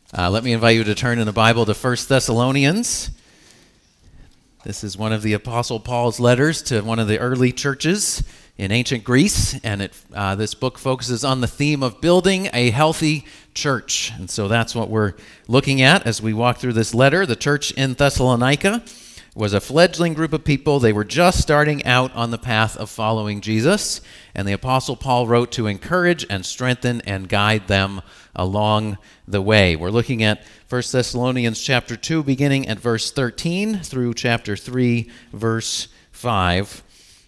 Let me invite you to turn in the Bible to 1 Thessalonians. This is one of the Apostle Paul's letters to one of the early churches in ancient Greece, and this book focuses on the theme of building a healthy church. And so that's what we're looking at as we walk through this letter. The church in Thessalonica was a fledgling group of people. They were just starting out on the path of following Jesus, and the Apostle Paul wrote to encourage and strengthen and guide them along the way. We're looking at 1 Thessalonians chapter 2, beginning at verse 13 through chapter 3, verse 5.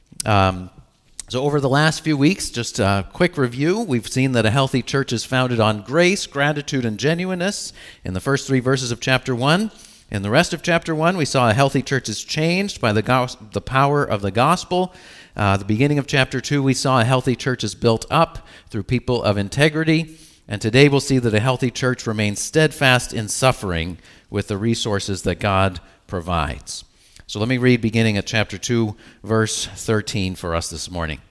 So over the last few weeks, just a quick review, we've seen that a healthy church is founded on grace, gratitude, and genuineness in the first 3 verses of chapter 1. In the rest of chapter 1, we saw a healthy church is changed by the power of the gospel. The beginning of chapter 2, we saw a healthy church is built up through people of integrity. And today we'll see that a healthy church remains steadfast in suffering with the resources that God provides. So let me read beginning at chapter 2, verse 13 for us this morning.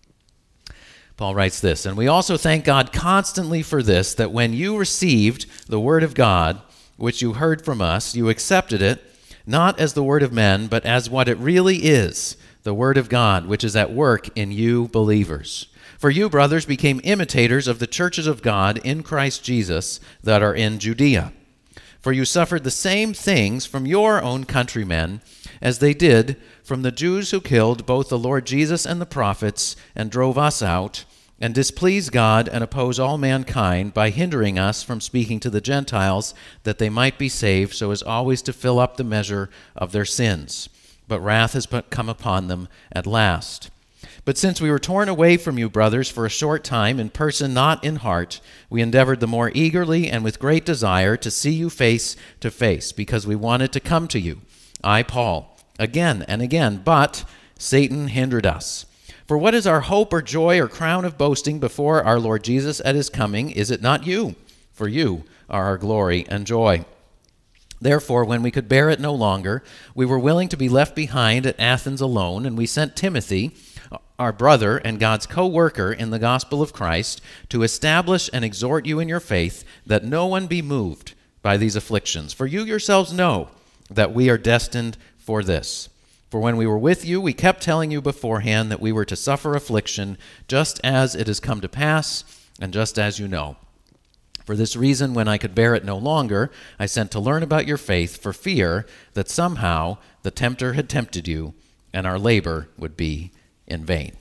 Paul writes this, "And we also thank God constantly for this, that when you received the word of God, which you heard from us, you accepted it, not as the word of men, but as what it really is, the word of God, which is at work in you believers. For you, brothers, became imitators of the churches of God in Christ Jesus that are in Judea. For you suffered the same things from your own countrymen as they did from the Jews who killed both the Lord Jesus and the prophets and drove us out, and displease God and oppose all mankind by hindering us from speaking to the Gentiles that they might be saved, so as always to fill up the measure of their sins. But wrath has come upon them at last. But since we were torn away from you, brothers, for a short time, in person, not in heart, we endeavored the more eagerly and with great desire to see you face to face, because we wanted to come to you, I, Paul, again and again, but Satan hindered us. For what is our hope or joy or crown of boasting before our Lord Jesus at his coming? Is it not you? For you are our glory and joy. Therefore, when we could bear it no longer, we were willing to be left behind at Athens alone, and we sent Timothy, our brother and God's co-worker in the gospel of Christ, to establish and exhort you in your faith, that no one be moved by these afflictions. For you yourselves know that we are destined for this. For when we were with you, we kept telling you beforehand that we were to suffer affliction, just as it has come to pass, and just as you know. For this reason, when I could bear it no longer, I sent to learn about your faith, for fear that somehow the tempter had tempted you, and our labor would be in vain."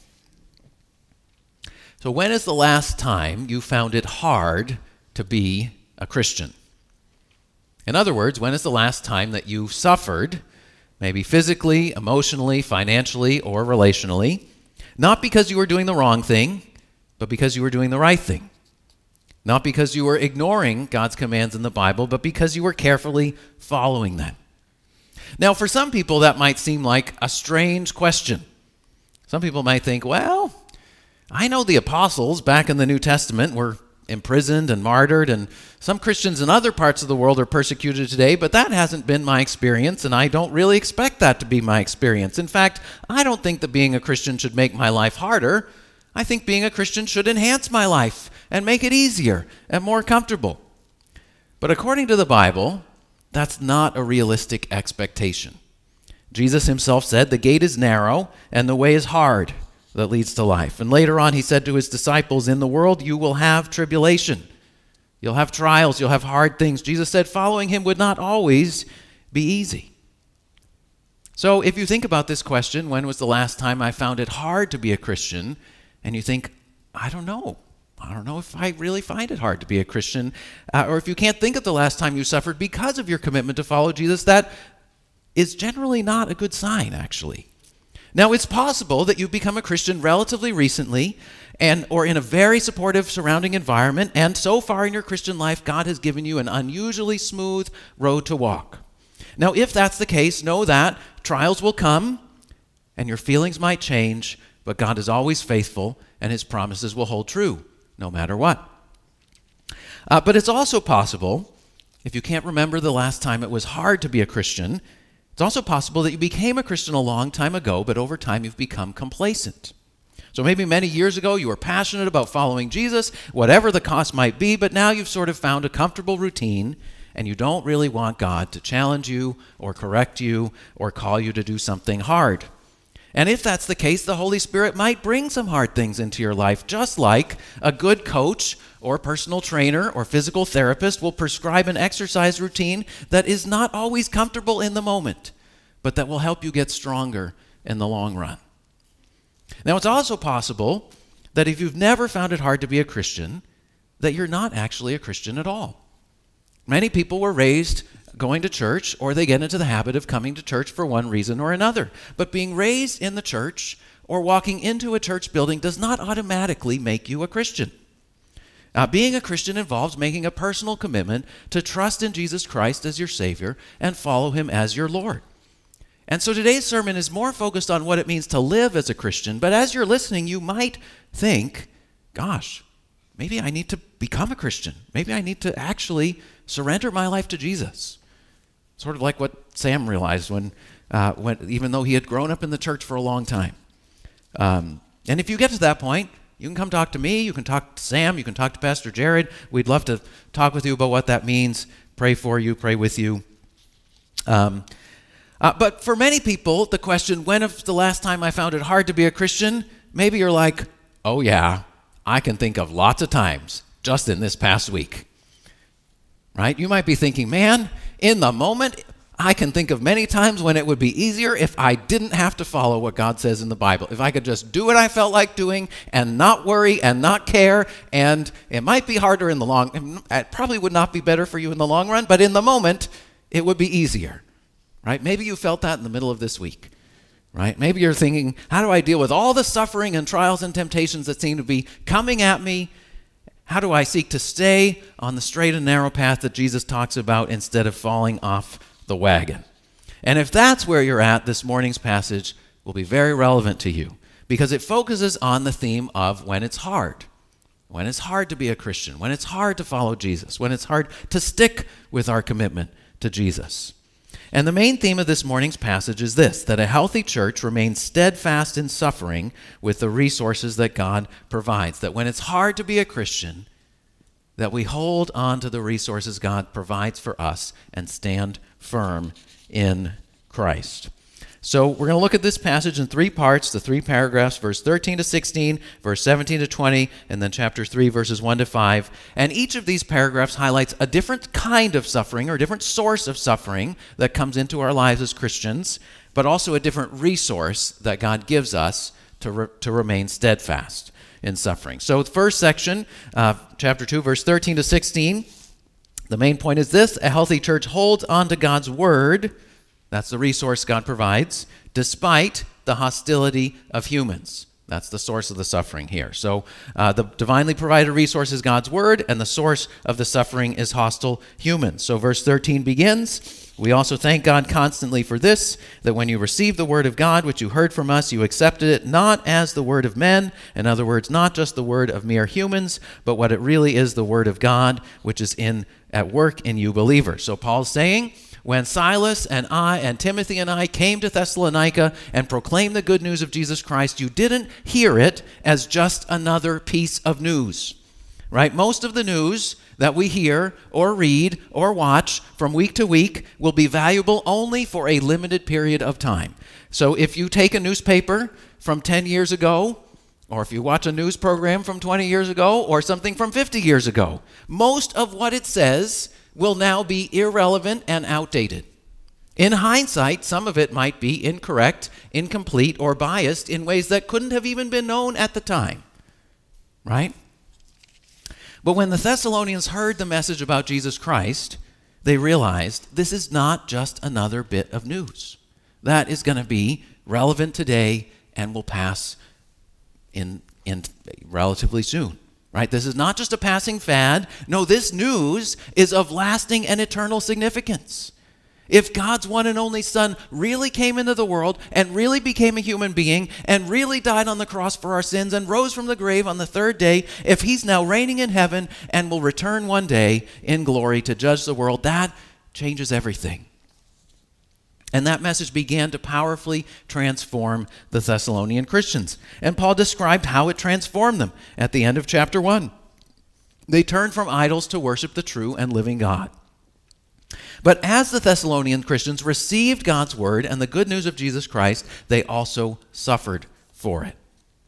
So when is the last time you found it hard to be a Christian? In other words, when is the last time that you suffered, maybe physically, emotionally, financially, or relationally, not because you were doing the wrong thing, but because you were doing the right thing? Not because you were ignoring God's commands in the Bible, but because you were carefully following them. Now, for some people, that might seem like a strange question. Some people might think, well, I know the apostles back in the New Testament were imprisoned and martyred, and some Christians in other parts of the world are persecuted today, but that hasn't been my experience, and I don't really expect that to be my experience. In fact, I don't think that being a Christian should make my life harder. I think being a Christian should enhance my life and make it easier and more comfortable. But according to the Bible, that's not a realistic expectation. Jesus himself said, "The gate is narrow and the way is hard that leads to life." And later on, he said to his disciples, "In the world you will have tribulation. You'll have trials, you'll have hard things." Jesus said following him would not always be easy. So if you think about this question, when was the last time I found it hard to be a Christian? And you think, I don't know if I really find it hard to be a Christian. Or if you can't think of the last time you suffered because of your commitment to follow Jesus, that is generally not a good sign, actually. Now, it's possible that you've become a Christian relatively recently or in a very supportive surrounding environment, and so far in your Christian life, God has given you an unusually smooth road to walk. Now, if that's the case, know that trials will come and your feelings might change, but God is always faithful and his promises will hold true no matter what. But it's also possible, if you can't remember the last time it was hard to be a Christian, it's also possible that you became a Christian a long time ago, but over time you've become complacent. So maybe many years ago you were passionate about following Jesus, whatever the cost might be, but now you've sort of found a comfortable routine and you don't really want God to challenge you or correct you or call you to do something hard. And if that's the case, the Holy Spirit might bring some hard things into your life, just like a good coach or personal trainer or physical therapist will prescribe an exercise routine that is not always comfortable in the moment, but that will help you get stronger in the long run. Now, it's also possible that if you've never found it hard to be a Christian, that you're not actually a Christian at all. Many people were raised going to church, or they get into the habit of coming to church for one reason or another. But being raised in the church or walking into a church building does not automatically make you a Christian. Being a Christian involves making a personal commitment to trust in Jesus Christ as your Savior and follow Him as your Lord. And so today's sermon is more focused on what it means to live as a Christian, but as you're listening, you might think, gosh, maybe I need to become a Christian. Maybe I need to actually surrender my life to Jesus. Sort of like what Sam realized when even though he had grown up in the church for a long time. And if you get to that point, you can come talk to me, you can talk to Sam, you can talk to Pastor Jared. We'd love to talk with you about what that means, pray for you, pray with you. But for many people, the question, when was the last time I found it hard to be a Christian? Maybe you're like, oh yeah, I can think of lots of times just in this past week. Right? You might be thinking, man, in the moment, I can think of many times when it would be easier if I didn't have to follow what God says in the Bible. If I could just do what I felt like doing and not worry and not care, and it might be harder in the long, it probably would not be better for you in the long run, but in the moment, it would be easier. Right? Maybe you felt that in the middle of this week. Right? Maybe you're thinking, how do I deal with all the suffering and trials and temptations that seem to be coming at me? How do I seek to stay on the straight and narrow path that Jesus talks about instead of falling off the wagon? And if that's where you're at, this morning's passage will be very relevant to you because it focuses on the theme of when it's hard. When it's hard to be a Christian, when it's hard to follow Jesus, when it's hard to stick with our commitment to Jesus. And the main theme of this morning's passage is this, that a healthy church remains steadfast in suffering with the resources that God provides. That when it's hard to be a Christian, that we hold on to the resources God provides for us and stand firm in Christ. So we're going to look at this passage in three parts, the three paragraphs, verse 13 to 16, verse 17 to 20, and then chapter 3, verses 1 to 5. And each of these paragraphs highlights a different kind of suffering or a different source of suffering that comes into our lives as Christians, but also a different resource that God gives us to remain steadfast in suffering. So the first section, chapter 2, verse 13 to 16, the main point is this: a healthy church holds on to God's word. That's the resource God provides, despite the hostility of humans. That's the source of the suffering here. So the divinely provided resource is God's word, and the source of the suffering is hostile humans. So verse 13 begins, we also thank God constantly for this, that when you received the word of God, which you heard from us, you accepted it not as the word of men, in other words, not just the word of mere humans, but what it really is, the word of God, which is at work in you believers. So Paul's saying, when Silas and I and Timothy and I came to Thessalonica and proclaimed the good news of Jesus Christ, you didn't hear it as just another piece of news, right? Most of the news that we hear or read or watch from week to week will be valuable only for a limited period of time. So if you take a newspaper from 10 years ago, or if you watch a news program from 20 years ago, or something from 50 years ago, most of what it says will now be irrelevant and outdated. In hindsight, some of it might be incorrect, incomplete, or biased in ways that couldn't have even been known at the time, right? But when the Thessalonians heard the message about Jesus Christ, they realized this is not just another bit of news. That is going to be relevant today and will pass in relatively soon. Right? This is not just a passing fad. No, this news is of lasting and eternal significance. If God's one and only Son really came into the world and really became a human being and really died on the cross for our sins and rose from the grave on the third day, if he's now reigning in heaven and will return one day in glory to judge the world, that changes everything. And that message began to powerfully transform the Thessalonian Christians. And Paul described how it transformed them at the end of chapter 1. They turned from idols to worship the true and living God. But as the Thessalonian Christians received God's word and the good news of Jesus Christ, they also suffered for it.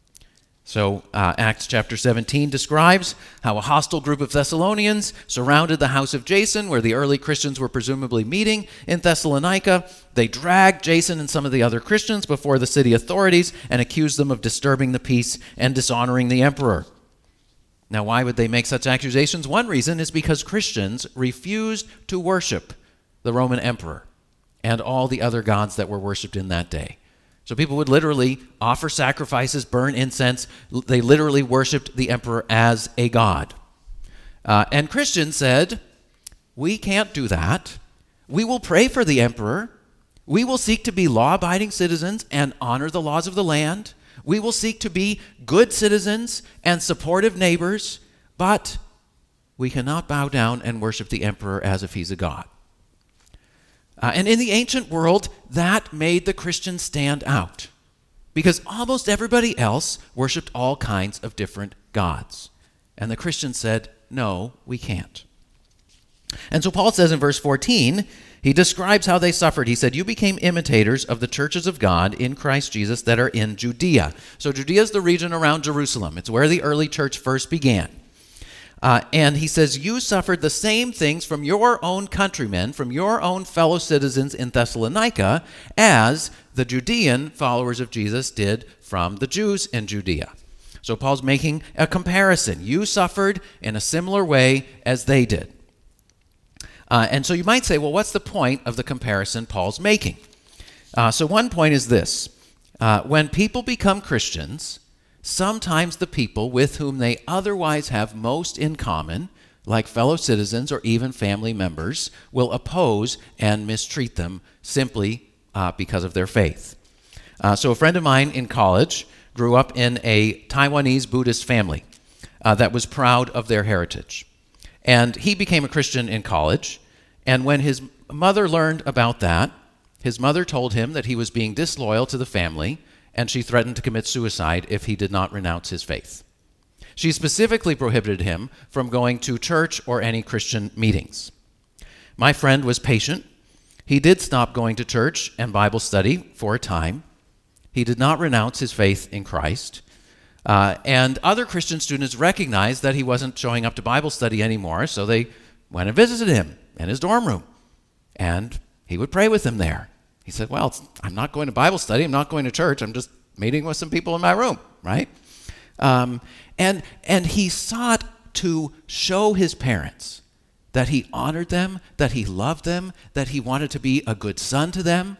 So Acts chapter 17 describes how a hostile group of Thessalonians surrounded the house of Jason, where the early Christians were presumably meeting in Thessalonica. They dragged Jason and some of the other Christians before the city authorities and accused them of disturbing the peace and dishonoring the emperor. Now, why would they make such accusations? One reason is because Christians refused to worship the Roman emperor and all the other gods that were worshipped in that day. So people would literally offer sacrifices, burn incense. They literally worshipped the emperor as a god. And Christians said, we can't do that. We will pray for the emperor. We will seek to be law-abiding citizens and honor the laws of the land. We will seek to be good citizens and supportive neighbors, but we cannot bow down and worship the emperor as if he's a god. And in the ancient world, that made the Christians stand out because almost everybody else worshiped all kinds of different gods. And the Christians said, no, we can't. And so Paul says in verse 14, he describes how they suffered. He said, you became imitators of the churches of God in Christ Jesus that are in Judea. So Judea is the region around Jerusalem. It's where the early church first began. And he says, you suffered the same things from your own countrymen, from your own fellow citizens in Thessalonica, as the Judean followers of Jesus did from the Jews in Judea. So Paul's making a comparison. You suffered in a similar way as they did. And so you might say, well, what's the point of the comparison Paul's making? So one point is this. When people become Christians, sometimes the people with whom they otherwise have most in common, like fellow citizens or even family members, will oppose and mistreat them simply because of their faith. So a friend of mine in college grew up in a Taiwanese Buddhist family that was proud of their heritage. And he became a Christian in college. And when his mother learned about that, his mother told him that he was being disloyal to the family, and she threatened to commit suicide if he did not renounce his faith. She specifically prohibited him from going to church or any Christian meetings. My friend was patient. He did stop going to church and Bible study for a time. He did not renounce his faith in Christ. And other Christian students recognized that he wasn't showing up to Bible study anymore, so they went and visited him in his dorm room. And he would pray with them there. He said, well, I'm not going to Bible study. I'm not going to church. I'm just meeting with some people in my room, right? And he sought to show his parents that he honored them, that he loved them, that he wanted to be a good son to them.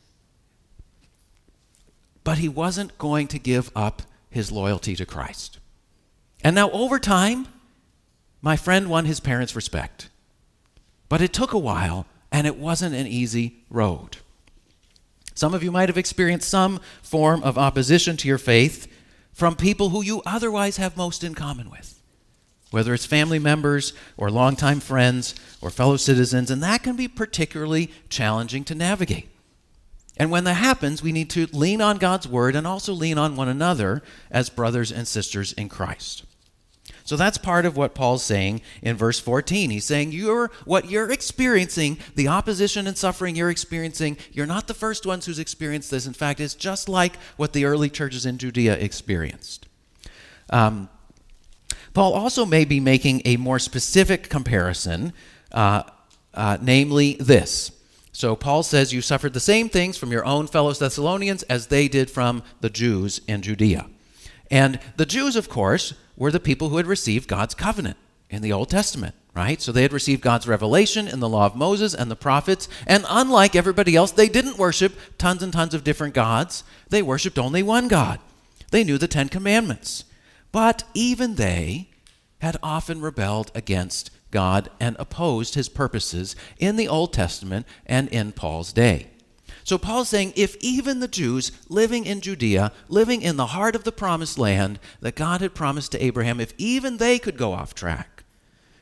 But he wasn't going to give up his loyalty to Christ. And now over time, my friend won his parents' respect. But it took a while, and it wasn't an easy road. Some of you might have experienced some form of opposition to your faith from people who you otherwise have most in common with, whether it's family members or longtime friends or fellow citizens, and that can be particularly challenging to navigate. And when that happens, we need to lean on God's word and also lean on one another as brothers and sisters in Christ. So that's part of what Paul's saying in verse 14. He's saying what you're experiencing, the opposition and suffering you're experiencing, you're not the first ones who's experienced this. In fact, it's just like what the early churches in Judea experienced. Paul also may be making a more specific comparison, namely this. So Paul says you suffered the same things from your own fellow Thessalonians as they did from the Jews in Judea. And the Jews, of course, were the people who had received God's covenant in the Old Testament, right? So they had received God's revelation in the law of Moses and the prophets, and unlike everybody else, they didn't worship tons and tons of different gods. They worshiped only one God. They knew the Ten Commandments. But even they had often rebelled against God and opposed his purposes in the Old Testament and in Paul's day. So Paul's saying if even the Jews living in Judea, living in the heart of the promised land that God had promised to Abraham, if even they could go off track,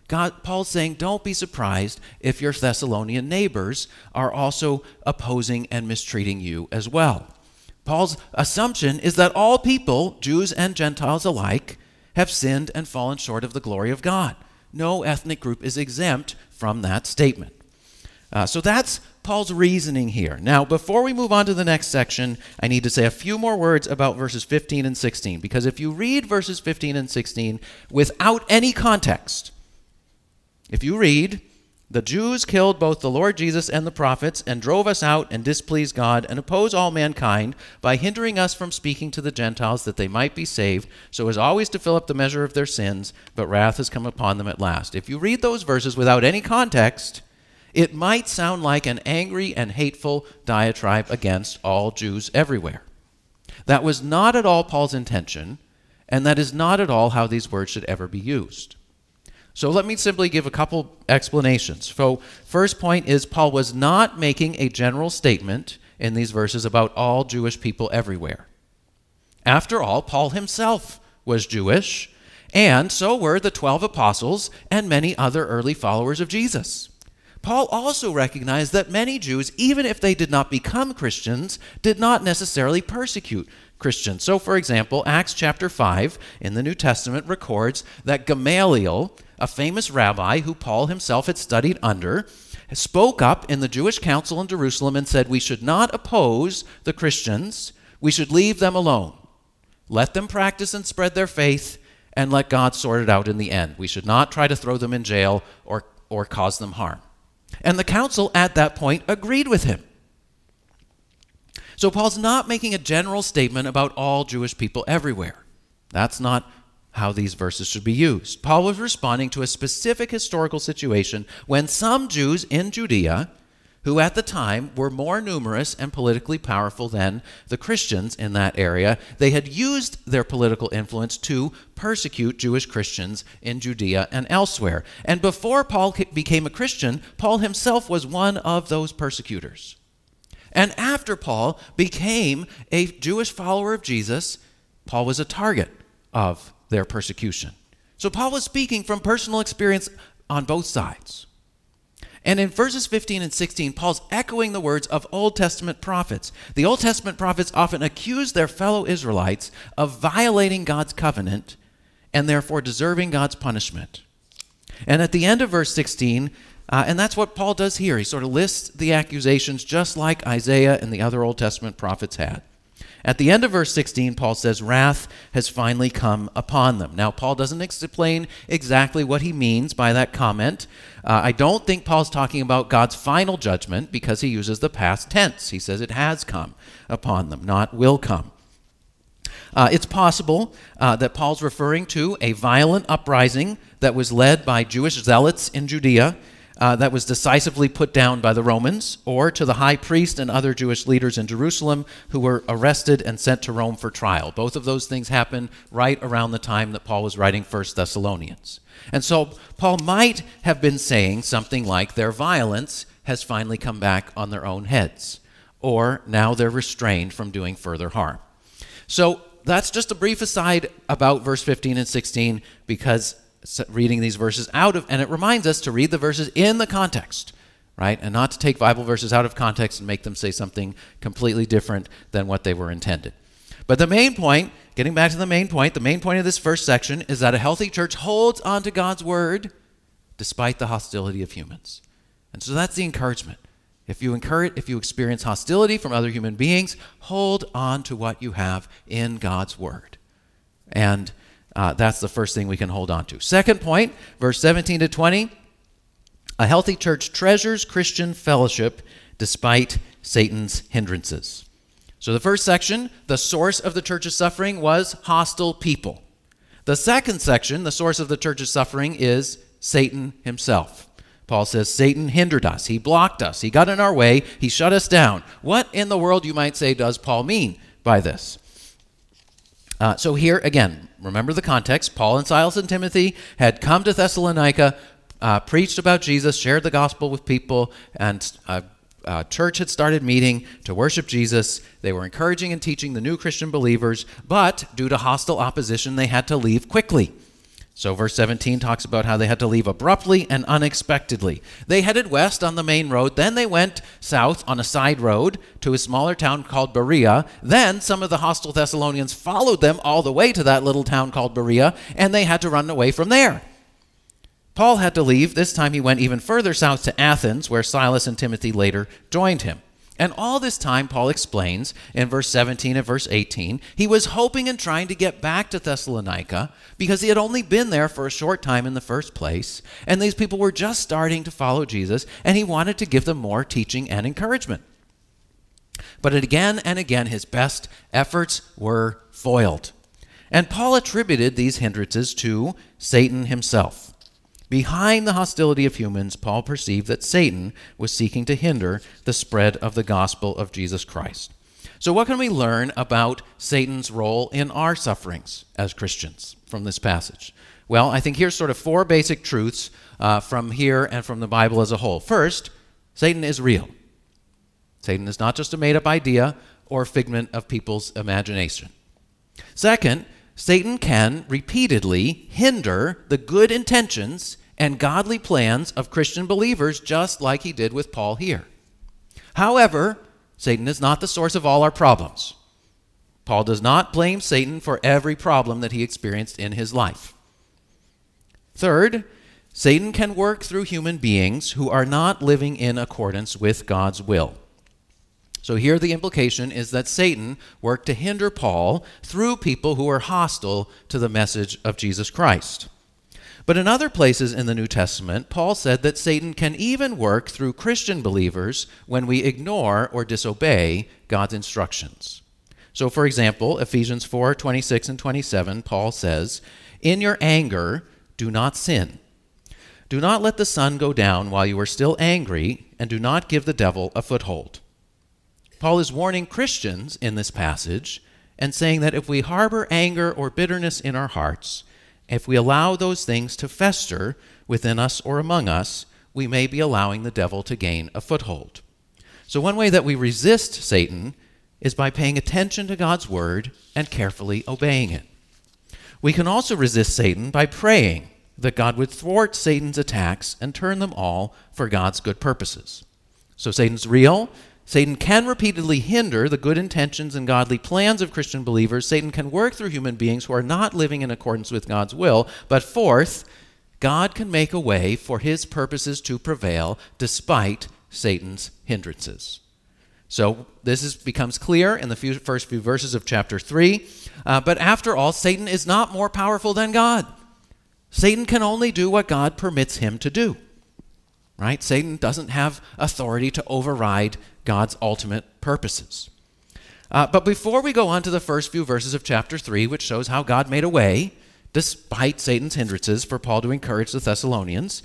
Paul's saying, don't be surprised if your Thessalonian neighbors are also opposing and mistreating you as well. Paul's assumption is that all people, Jews and Gentiles alike, have sinned and fallen short of the glory of God. No ethnic group is exempt from that statement. So that's Paul's reasoning here. Now, before we move on to the next section, I need to say a few more words about verses 15 and 16, because if you read verses 15 and 16 without any context, if you read, the Jews killed both the Lord Jesus and the prophets and drove us out and displeased God and oppose all mankind by hindering us from speaking to the Gentiles that they might be saved, so as always to fill up the measure of their sins, but wrath has come upon them at last. If you read those verses without any context, it might sound like an angry and hateful diatribe against all Jews everywhere. That was not at all Paul's intention, and that is not at all how these words should ever be used. So let me simply give a couple explanations. So first point is Paul was not making a general statement in these verses about all Jewish people everywhere. After all, Paul himself was Jewish, and so were the 12 apostles and many other early followers of Jesus. Paul also recognized that many Jews, even if they did not become Christians, did not necessarily persecute Christians. So, for example, Acts chapter 5 in the New Testament records that Gamaliel, a famous rabbi who Paul himself had studied under, spoke up in the Jewish council in Jerusalem and said, we should not oppose the Christians, we should leave them alone. Let them practice and spread their faith, and let God sort it out in the end. We should not try to throw them in jail or cause them harm. And the council at that point agreed with him. So Paul's not making a general statement about all Jewish people everywhere. That's not how these verses should be used. Paul was responding to a specific historical situation when some Jews in Judea, who at the time were more numerous and politically powerful than the Christians in that area, they had used their political influence to persecute Jewish Christians in Judea and elsewhere. And before Paul became a Christian, Paul himself was one of those persecutors. And after Paul became a Jewish follower of Jesus, Paul was a target of their persecution. So Paul was speaking from personal experience on both sides. And in verses 15 and 16, Paul's echoing the words of Old Testament prophets. The Old Testament prophets often accused their fellow Israelites of violating God's covenant and therefore deserving God's punishment. And at the end of verse 16, and that's what Paul does here, he sort of lists the accusations just like Isaiah and the other Old Testament prophets had. At the end of verse 16, Paul says, wrath has finally come upon them. Now, Paul doesn't explain exactly what he means by that comment. I don't think Paul's talking about God's final judgment because he uses the past tense. He says it has come upon them, not will come. It's possible that Paul's referring to a violent uprising that was led by Jewish zealots in Judea that was decisively put down by the Romans, or to the high priest and other Jewish leaders in Jerusalem who were arrested and sent to Rome for trial. Both of those things happened right around the time that Paul was writing 1 Thessalonians. And so Paul might have been saying something like their violence has finally come back on their own heads, or now they're restrained from doing further harm. So that's just a brief aside about verse 15 and 16 because reading these verses out of, and it reminds us to read the verses in the context, right? And not to take Bible verses out of context and make them say something completely different than what they were intended. But the main point, getting back to the main point of this first section is that a healthy church holds on to God's word despite the hostility of humans. And so that's the encouragement. If you experience hostility from other human beings, hold on to what you have in God's word. And that's the first thing we can hold on to. Second point, verse 17 to 20, a healthy church treasures Christian fellowship despite Satan's hindrances. So the first section, the source of the church's suffering was hostile people. The second section, the source of the church's suffering is Satan himself. Paul says, Satan hindered us. He blocked us. He got in our way. He shut us down. What in the world, you might say, does Paul mean by this? So here, again, remember the context. Paul and Silas and Timothy had come to Thessalonica, preached about Jesus, shared the gospel with people, and a church had started meeting to worship Jesus. They were encouraging and teaching the new Christian believers, but due to hostile opposition, they had to leave quickly. So verse 17 talks about how they had to leave abruptly and unexpectedly. They headed west on the main road, then they went south on a side road to a smaller town called Berea. Then some of the hostile Thessalonians followed them all the way to that little town called Berea, and they had to run away from there. Paul had to leave. This time he went even further south to Athens, where Silas and Timothy later joined him. And all this time, Paul explains in verse 17 and verse 18, he was hoping and trying to get back to Thessalonica because he had only been there for a short time in the first place, and these people were just starting to follow Jesus, and he wanted to give them more teaching and encouragement. But again and again, his best efforts were foiled. And Paul attributed these hindrances to Satan himself. Behind the hostility of humans, Paul perceived that Satan was seeking to hinder the spread of the gospel of Jesus Christ. So what can we learn about Satan's role in our sufferings as Christians from this passage? Well, I think here's sort of four basic truths from here and from the Bible as a whole. First, Satan is real. Satan is not just a made-up idea or figment of people's imagination. Second, Satan can repeatedly hinder the good intentions and godly plans of Christian believers, just like he did with Paul here. However, Satan is not the source of all our problems. Paul does not blame Satan for every problem that he experienced in his life. Third, Satan can work through human beings who are not living in accordance with God's will. So here the implication is that Satan worked to hinder Paul through people who are hostile to the message of Jesus Christ. But in other places in the New Testament, Paul said that Satan can even work through Christian believers when we ignore or disobey God's instructions. So for example, Ephesians 4:26 and 27, Paul says, "In your anger, do not sin. Do not let the sun go down while you are still angry, and do not give the devil a foothold." Paul is warning Christians in this passage and saying that if we harbor anger or bitterness in our hearts, if we allow those things to fester within us or among us, we may be allowing the devil to gain a foothold. So one way that we resist Satan is by paying attention to God's word and carefully obeying it. We can also resist Satan by praying that God would thwart Satan's attacks and turn them all for God's good purposes. So Satan's real. Satan can repeatedly hinder the good intentions and godly plans of Christian believers. Satan can work through human beings who are not living in accordance with God's will. But fourth, God can make a way for his purposes to prevail despite Satan's hindrances. So this becomes clear in the first few verses of chapter 3. But after all, Satan is not more powerful than God. Satan can only do what God permits him to do. Right? Satan doesn't have authority to override God's ultimate purposes. But before we go on to the first few verses of chapter 3, which shows how God made a way, despite Satan's hindrances, for Paul to encourage the Thessalonians,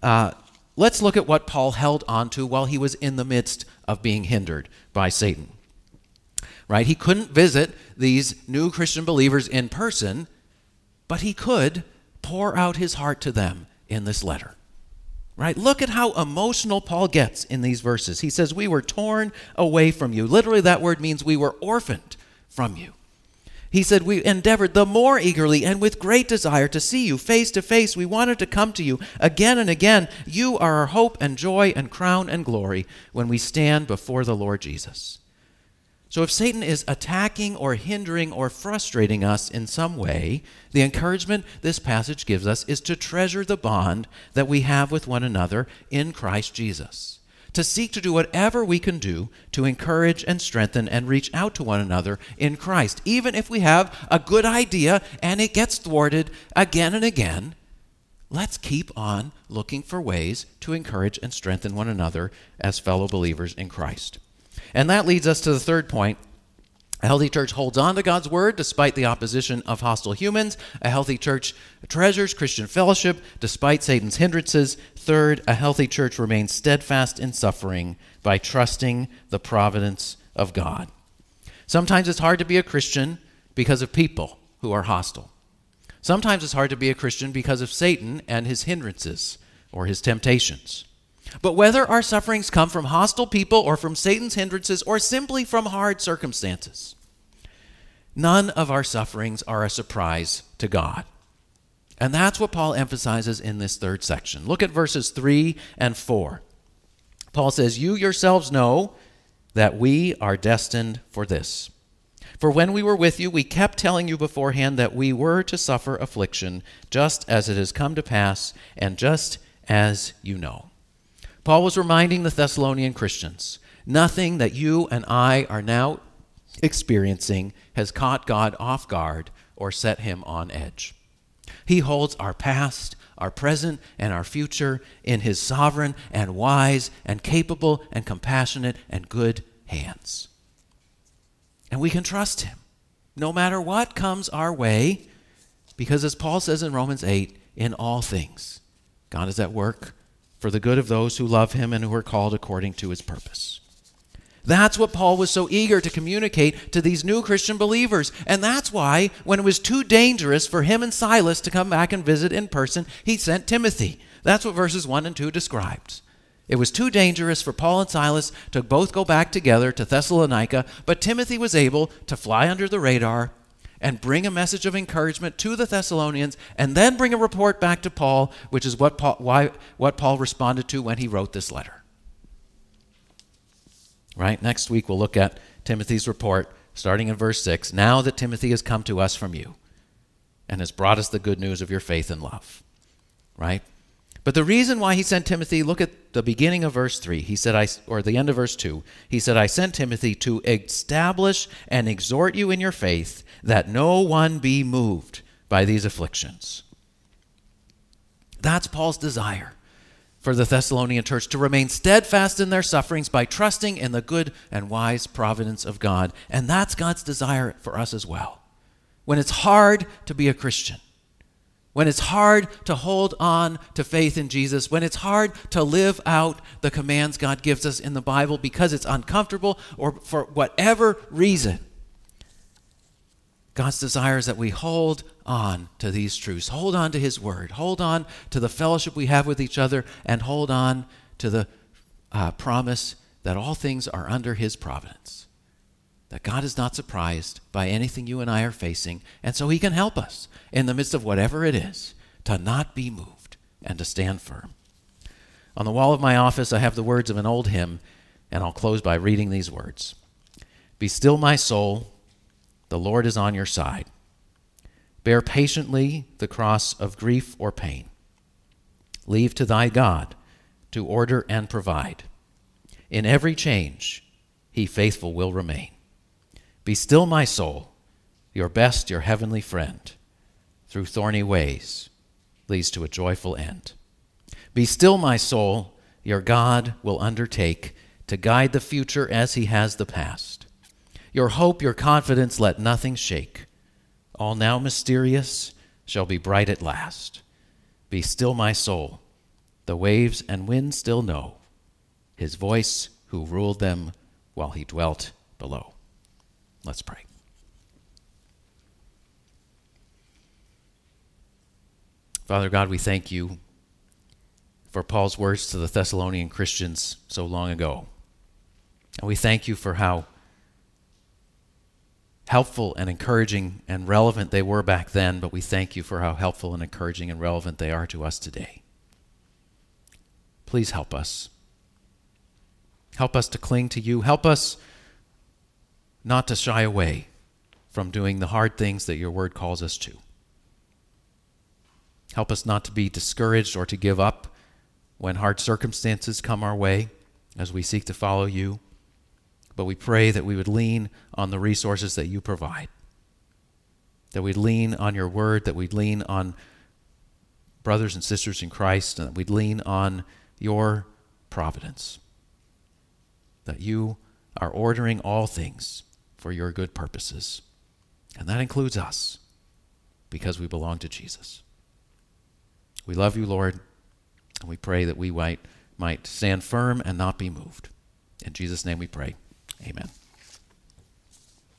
let's look at what Paul held on to while he was in the midst of being hindered by Satan. Right? He couldn't visit these new Christian believers in person, but he could pour out his heart to them in this letter. Right? Look at how emotional Paul gets in these verses. He says, "We were torn away from you." Literally, that word means we were orphaned from you. He said, "We endeavored the more eagerly and with great desire to see you face to face. We wanted to come to you again and again. You are our hope and joy and crown and glory when we stand before the Lord Jesus." So if Satan is attacking or hindering or frustrating us in some way, the encouragement this passage gives us is to treasure the bond that we have with one another in Christ Jesus, to seek to do whatever we can do to encourage and strengthen and reach out to one another in Christ. Even if we have a good idea and it gets thwarted again and again, let's keep on looking for ways to encourage and strengthen one another as fellow believers in Christ. And that leads us to the third point. A healthy church holds on to God's word despite the opposition of hostile humans. A healthy church treasures Christian fellowship despite Satan's hindrances. Third, a healthy church remains steadfast in suffering by trusting the providence of God. Sometimes it's hard to be a Christian because of people who are hostile. Sometimes it's hard to be a Christian because of Satan and his hindrances or his temptations. But whether our sufferings come from hostile people or from Satan's hindrances or simply from hard circumstances, none of our sufferings are a surprise to God. And that's what Paul emphasizes in this third section. Look at verses 3 and 4. Paul says, "You yourselves know that we are destined for this. For when we were with you, we kept telling you beforehand that we were to suffer affliction, just as it has come to pass, and just as you know." Paul was reminding the Thessalonian Christians, nothing that you and I are now experiencing has caught God off guard or set him on edge. He holds our past, our present, and our future in his sovereign and wise and capable and compassionate and good hands. And we can trust him no matter what comes our way, because as Paul says in Romans 8, in all things, God is at work for the good of those who love him and who are called according to his purpose. That's what Paul was so eager to communicate to these new Christian believers. And that's why, when it was too dangerous for him and Silas to come back and visit in person, he sent Timothy. That's what verses 1 and 2 describes. It was too dangerous for Paul and Silas to both go back together to Thessalonica, but Timothy was able to fly under the radar and bring a message of encouragement to the Thessalonians, and then bring a report back to Paul, which is what Paul responded to when he wrote this letter. Right? Next week we'll look at Timothy's report, starting in verse 6. "Now that Timothy has come to us from you and has brought us the good news of your faith and love." Right? But the reason why he sent Timothy, look at the beginning of verse 3. He said, or the end of verse 2. He said, "I sent Timothy to establish and exhort you in your faith, that no one be moved by these afflictions." That's Paul's desire for the Thessalonian church, to remain steadfast in their sufferings by trusting in the good and wise providence of God. And that's God's desire for us as well. When it's hard to be a Christian, when it's hard to hold on to faith in Jesus, when it's hard to live out the commands God gives us in the Bible because it's uncomfortable or for whatever reason, God's desire is that we hold on to these truths, hold on to his word, hold on to the fellowship we have with each other, and hold on to the promise that all things are under his providence, that God is not surprised by anything you and I are facing, and so he can help us in the midst of whatever it is to not be moved and to stand firm. On the wall of my office, I have the words of an old hymn, and I'll close by reading these words. "Be still, my soul, the Lord is on your side. Bear patiently the cross of grief or pain. Leave to thy God to order and provide. In every change, he faithful will remain. Be still, my soul, your best, your heavenly friend, through thorny ways leads to a joyful end. Be still, my soul, your God will undertake to guide the future as he has the past. Your hope, your confidence, let nothing shake. All now mysterious shall be bright at last. Be still, my soul, the waves and winds still know his voice who ruled them while he dwelt below." Let's pray. Father God, we thank you for Paul's words to the Thessalonian Christians so long ago. And we thank you for how helpful and encouraging and relevant they were back then, but we thank you for how helpful and encouraging and relevant they are to us today. Please help us. Help us to cling to you. Help us not to shy away from doing the hard things that your word calls us to. Help us not to be discouraged or to give up when hard circumstances come our way as we seek to follow you. But we pray that we would lean on the resources that you provide, that we'd lean on your word, that we'd lean on brothers and sisters in Christ, and that we'd lean on your providence, that you are ordering all things for your good purposes. And that includes us, because we belong to Jesus. We love you, Lord, and we pray that we might stand firm and not be moved. In Jesus' name we pray. Amen.